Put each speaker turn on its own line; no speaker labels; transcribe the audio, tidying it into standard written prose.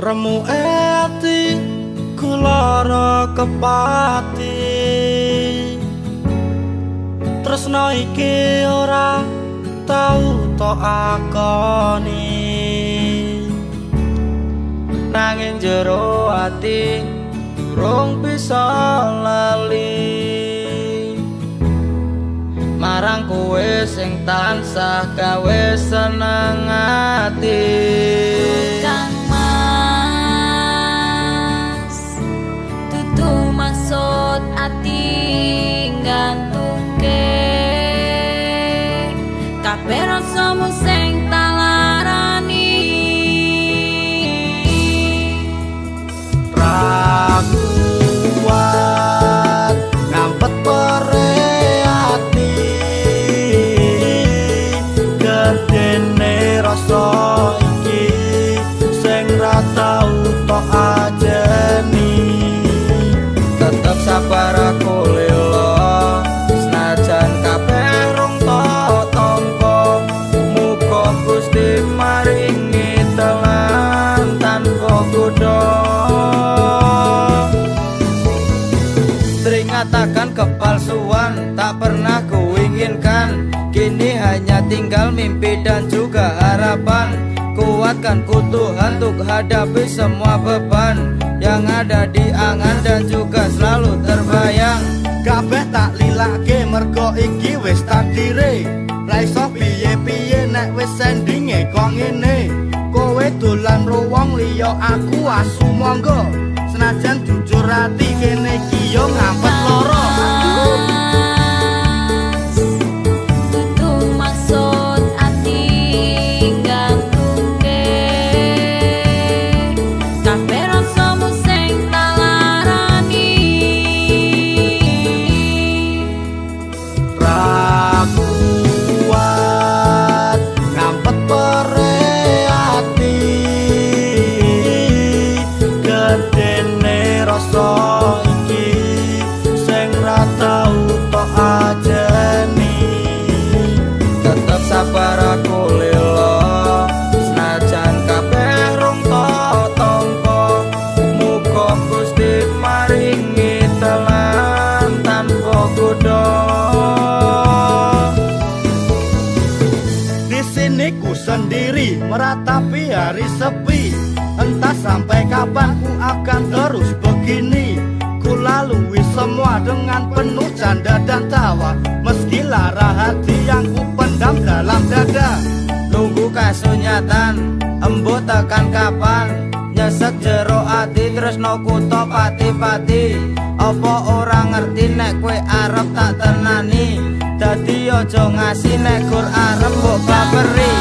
Remu ati kulara kepati, tresno iki ora tau tok akoni, nanging jero ati durung bisa lali marang kowe sing tansah gawe seneng ati.
Maksud ati nggantuke kabeh rasamu sing talarani,
ra kuat ngampet pere ati, gedene rasa iki sing ra tau tok ajeni. Tetep sabar aku lilo, senajan kabeh rung tok tampa, muga Gusti maringi telan tanpa kudo. Teringatakan kepalsuan tak pernah kuinginkan, kini hanya tinggal mimpi dan juga harapan. Kuatkan ku Tuhan untuk hadapi semua beban yang ada di angan dan juga selalu terbayang. Kabeh tak lilake mergo iki wis takdire, ra iso piye-piye nek wis endinge kok ngene. Kowe dolan ruwong liya aku asu monggo, senajan jujur ati kene iki yo ngampet loro. Sabar aku lilo, senajan kabeh rung tok tampa, muga Gusti maringi telan tanpa kudo. Di sini ku sendiri meratapi hari sepi, entah sampai kapan ku akan terus begini. Ku lalui semua dengan penuh canda dan tawa, meski lara hati yang ku pendam dalam dada. Nunggu kasunyatan, embuh tekan kapan, nyesek jero ati tresno ku tok pati-pati. Apa orang ngerti nek kowe arep tak tenani, dadi aja ngasih nek gur arep mbok baperi.